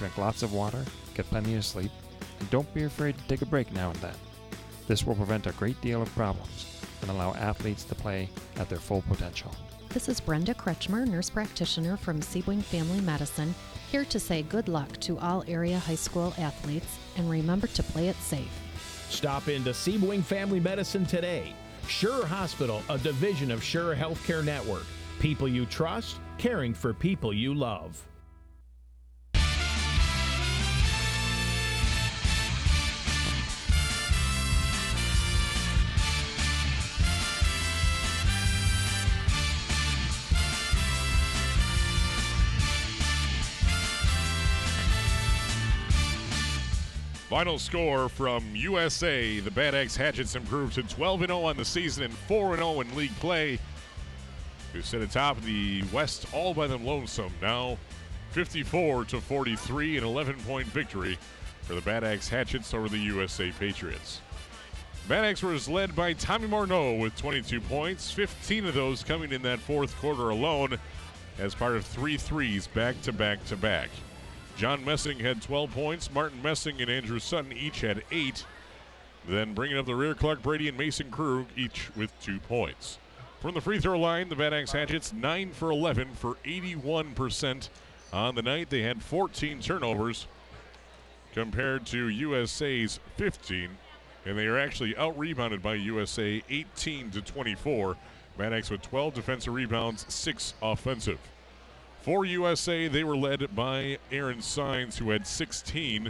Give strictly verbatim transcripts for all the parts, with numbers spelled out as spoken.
drink lots of water, get plenty of sleep, and don't be afraid to take a break now and then. This will prevent a great deal of problems and allow athletes to play at their full potential. This is Brenda Kretschmer, nurse practitioner from Seaboing Family Medicine, here to say good luck to all area high school athletes and remember to play it safe. Stop into Seaboing Family Medicine today. Sure Hospital, a division of Sure Healthcare Network. People you trust, caring for people you love. Final score from U S A. The Bad Axe Hatchets improved to twelve and oh on the season and four and oh in league play. Who sit atop the West all by them lonesome. Now fifty-four to forty-three, an eleven-point victory for the Bad Axe Hatchets over the U S A Patriots. Bad Axe was led by Tommy Morneau with twenty-two points, fifteen of those coming in that fourth quarter alone as part of three threes back to back to back. John Messing had twelve points. Martin Messing and Andrew Sutton each had eight. Then bringing up the rear, Clark Brady and Mason Krug each with two points. From the free throw line, the Bad Axe Hatchets nine for eleven for eighty-one percent on the night. They had fourteen turnovers compared to U S A's fifteen, and they are actually out-rebounded by U S A eighteen to twenty-four. Bad Axe with twelve defensive rebounds, six offensive. For U S A, they were led by Aaron Sines, who had sixteen,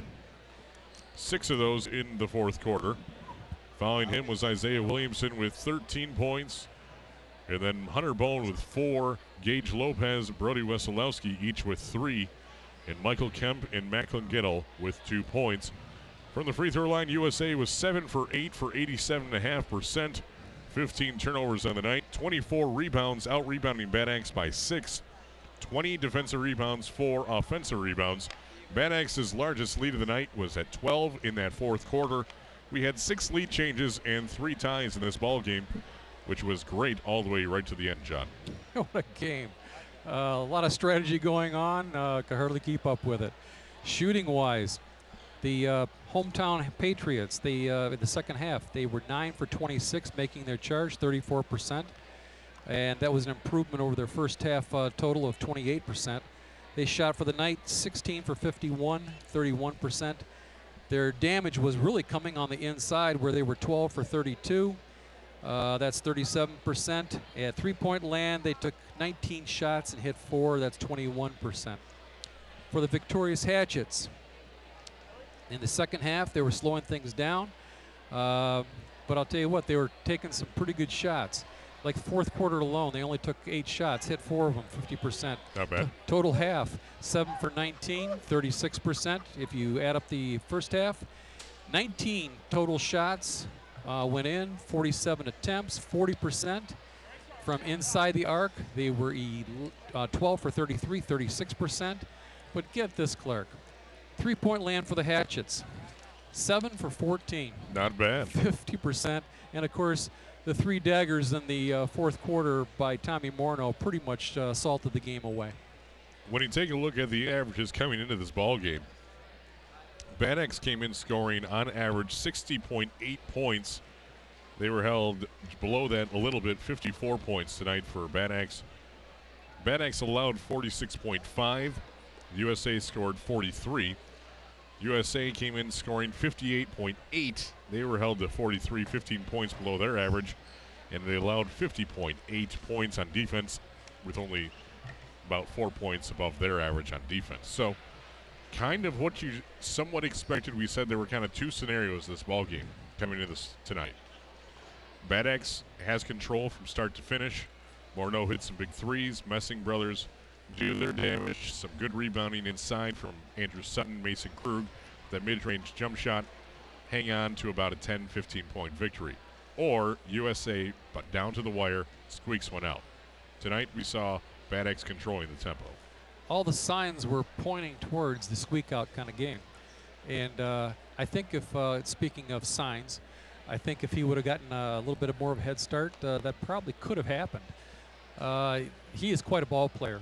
six of those in the fourth quarter. Following him was Isaiah Williamson with thirteen points, and then Hunter Bone with four, Gage Lopez, Brody Wesolowski each with three, and Michael Kemp and Macklin Giddle with two points. From the free throw line, U S A was seven for eight for eighty-seven point five percent, fifteen turnovers on the night, twenty-four rebounds, out-rebounding Bad Axe by six. twenty defensive rebounds, four offensive rebounds. Bad Axe's largest lead of the night was at twelve in that fourth quarter. We had six lead changes and three ties in this ball game, which was great all the way right to the end, John. What a game. Uh, a lot of strategy going on. Uh, could hardly keep up with it. Shooting-wise, the uh, hometown Patriots, they, uh, in the second half, they were nine for twenty-six, making their charge, thirty-four percent. And that was an improvement over their first half uh, total of twenty-eight percent. They shot for the night sixteen for fifty-one, thirty-one percent. Their damage was really coming on the inside where they were twelve for thirty-two. Uh, that's thirty-seven percent. At three-point land, they took nineteen shots and hit four. That's twenty-one percent. For the victorious Hatchets, in the second half, they were slowing things down. Uh, but I'll tell you what, they were taking some pretty good shots. Like fourth quarter alone, they only took eight shots, hit four of them, fifty percent. Not bad. T- total half, seven for nineteen, thirty-six percent. If you add up the first half, nineteen total shots uh, went in, forty-seven attempts, forty percent. From inside the arc, they were e- uh, twelve for thirty-three, thirty-six percent. But get this, Clark. Three-point land for the Hatchets, seven for fourteen. Not bad. fifty percent. And, of course, the three daggers in the uh, fourth quarter by Tommy Morneau pretty much uh, salted the game away. When you take a look at the averages coming into this ball game, Bad Axe came in scoring on average sixty point eight points. They were held below that a little bit, fifty-four points tonight for Bad Axe. Bad Axe allowed forty-six point five. U S A scored forty-three. U S A came in scoring fifty-eight point eight. They were held to forty-three, fifteen points below their average, and they allowed fifty point eight points on defense with only about four points above their average on defense. So kind of what you somewhat expected. We said there were kind of two scenarios this ball game coming into this tonight. Bad Axe has control from start to finish. Morneau hit some big threes. Messing brothers do their damage. Some good rebounding inside from Andrew Sutton, Mason Krug. That mid-range jump shot, hang on to about a ten, fifteen point victory. Or U S A, but down to the wire, squeaks one out. Tonight we saw Bad Axe controlling the tempo. All the signs were pointing towards the squeak-out kind of game. And uh, I think if, uh, speaking of signs, I think if he would have gotten a little bit of more of a head start, uh, that probably could have happened. Uh, he is quite a ball player.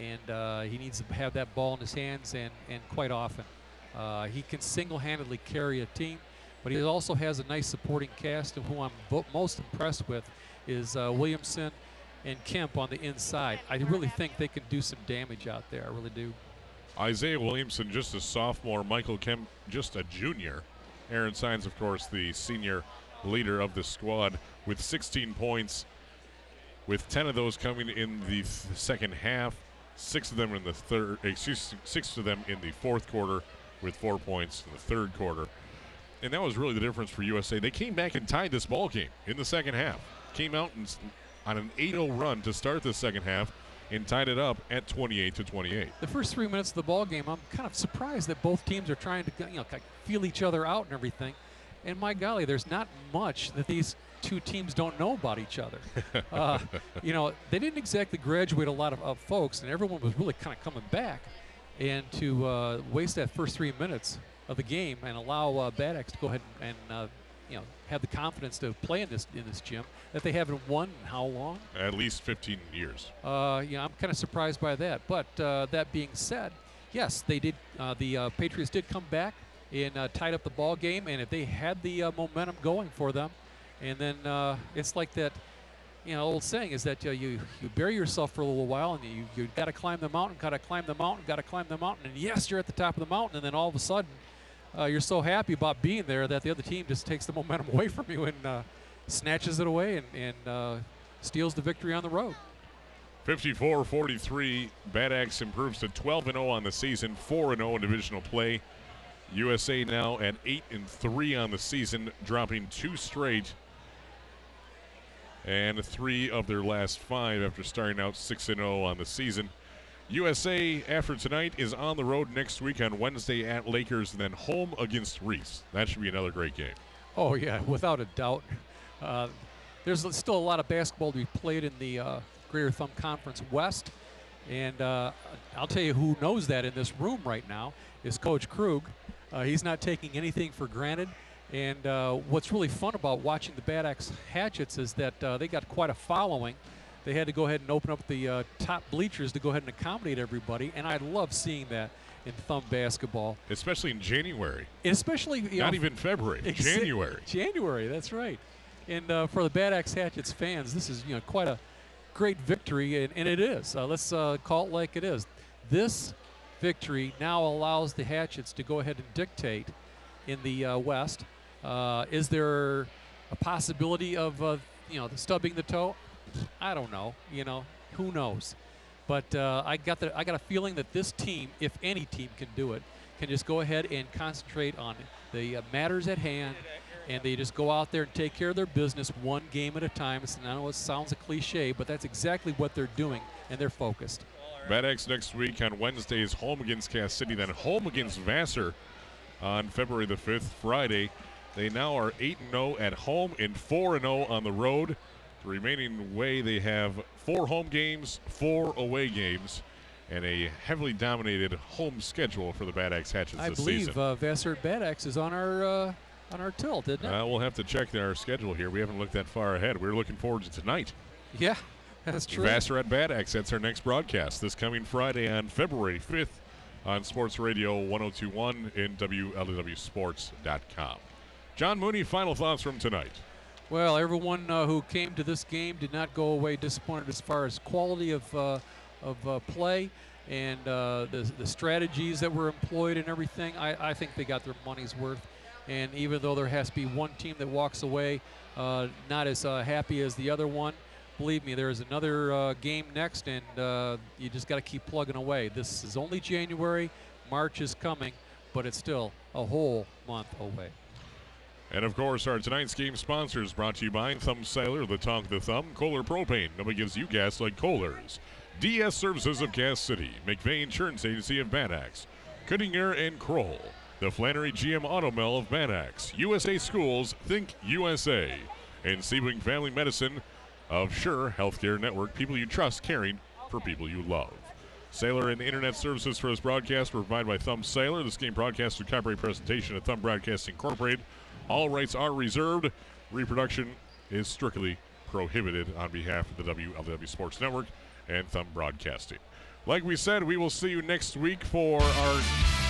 and uh, he needs to have that ball in his hands, and, and quite often. Uh, he can single-handedly carry a team, but he also has a nice supporting cast, and who I'm vo- most impressed with is uh, Williamson and Kemp on the inside. I really think they can do some damage out there. I really do. Isaiah Williamson, just a sophomore. Michael Kemp, just a junior. Aaron Sines, of course, the senior leader of the squad with sixteen points, with ten of those coming in the th- second half, six of them in the third, excuse, six of them in the fourth quarter, with four points in the third quarter. And that was really the difference for U S A. They came back and tied this ball game in the second half. Came out and, on an eight oh run to start the second half and tied it up at twenty-eight to twenty-eight. The first three minutes of the ball game, I'm kind of surprised that both teams are trying to, you know, kind of feel each other out and everything. And my golly, there's not much that these two teams don't know about each other. uh, you know, they didn't exactly graduate a lot of, of folks, and everyone was really kind of coming back. And to uh, waste that first three minutes of the game and allow uh, Bad Axe to go ahead and, and uh, you know, have the confidence to play in this in this gym that they haven't won in how long? At least fifteen years. Uh, yeah, I'm kind of surprised by that. But uh, that being said, yes, they did. Uh, the uh, Patriots did come back and uh, tied up the ball game, and if they had the uh, momentum going for them, and then uh, it's like that. You know, old saying is that uh, you you bury yourself for a little while, and you you got to climb the mountain, got to climb the mountain, got to climb the mountain, and yes, you're at the top of the mountain, and then all of a sudden, uh, you're so happy about being there that the other team just takes the momentum away from you and uh, snatches it away and, and uh, steals the victory on the road. fifty-four forty-three, Bad Axe improves to twelve and oh on the season, four and oh in divisional play. U S A now at eight and three on the season, dropping two straight, and three of their last five after starting out six and oh on the season. U S A, after tonight, is on the road next week on Wednesday at Lakers, and then home against Reese. That should be another great game. Oh, yeah, without a doubt. Uh, there's still a lot of basketball to be played in the uh, Greater Thumb Conference West, and uh, I'll tell you who knows that in this room right now is Coach Krug. Uh, he's not taking anything for granted. And uh, what's really fun about watching the Bad Axe Hatchets is that uh, they got quite a following. They had to go ahead and open up the uh, top bleachers to go ahead and accommodate everybody, and I love seeing that in thumb basketball. Especially in January. And especially, you Not know, even February, exa- January. January, that's right. And uh, for the Bad Axe Hatchets fans, this is, you know, quite a great victory, and, and it is. Uh, let's uh, call it like it is. This victory now allows the Hatchets to go ahead and dictate in the uh, West. Uh, is there a possibility of, uh, you know, stubbing the toe? I don't know. You know, who knows? But uh, I got the I got a feeling that this team, if any team can do it, can just go ahead and concentrate on the uh, matters at hand, and they just go out there and take care of their business one game at a time. It's, I know it sounds a cliche, but that's exactly what they're doing, and they're focused. Bad Axe next week on Wednesday is home against Cass City, then home against Vassar on February the fifth, Friday. They now are eight and oh at home and four and oh on the road. The remaining way, they have four home games, four away games, and a heavily dominated home schedule for the Bad Axe Hatchets I this believe season. uh, Vassar Bad Axe is on our uh, on our tilt, isn't it? Uh, we'll have to check our schedule here. We haven't looked that far ahead. We're looking forward to tonight. Yeah, that's true. Vassar at Bad Axe. That's our next broadcast this coming Friday on February fifth on Sports Radio one oh two point one and W L W sports dot com. John Mooney, final thoughts from tonight. Well, everyone uh, who came to this game did not go away disappointed as far as quality of uh, of uh, play and uh, the, the strategies that were employed and everything. I, I think they got their money's worth. And even though there has to be one team that walks away uh, not as uh, happy as the other one, believe me, there is another uh, game next, and uh, you just got to keep plugging away. This is only January. March is coming, but it's still a whole month away. And, of course, our tonight's game sponsors brought to you by Thumb Sailor, the Tonk the Thumb, Kohler Propane. Nobody gives you gas like Kohler's. D S Services of Cass City, McVeigh Insurance Agency of Bad Axe, Cuttinger and Kroll, the Flannery G M Auto Mill of Bad Axe, U S A Schools, Think U S A, and Sebring Family Medicine of Sure Healthcare Network, people you trust caring for people you love. Sailor and Internet services for this broadcast were provided by Thumb Sailor. This game broadcast with copyright presentation of Thumb Broadcasting Incorporated. All rights are reserved. Reproduction is strictly prohibited on behalf of the W L W Sports Network and Thumb Broadcasting. Like we said, we will see you next week for our